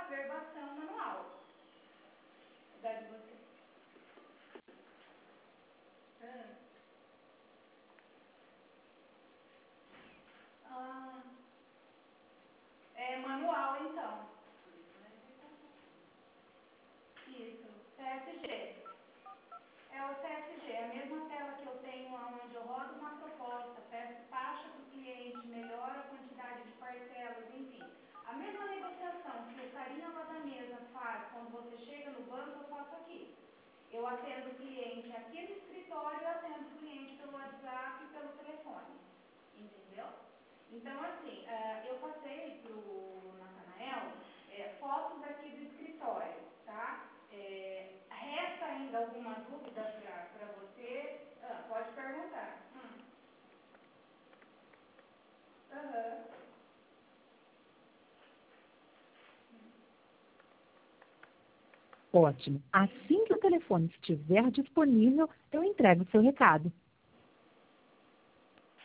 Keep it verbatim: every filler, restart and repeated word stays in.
averbação manual. Da de você. Ah. Ah. É manual, então. Isso, C S G. É o C S G, a mesma tela que eu tenho onde eu rodo uma proposta, peço taxa para o cliente, melhoro a quantidade de parcelas, enfim. A mesma negociação que o carinha lá da mesa faz quando você chega no banco, eu faço aqui. Eu atendo o cliente aqui no escritório, eu atendo o cliente pelo WhatsApp e pelo telefone. Entendeu? Então, assim, uh, eu passei para o Natanael é, fotos aqui do escritório, tá? É, resta ainda alguma dúvida para você? Ah, pode perguntar. Hum. Uhum. Ótimo. Assim que o telefone estiver disponível, eu entrego o seu recado.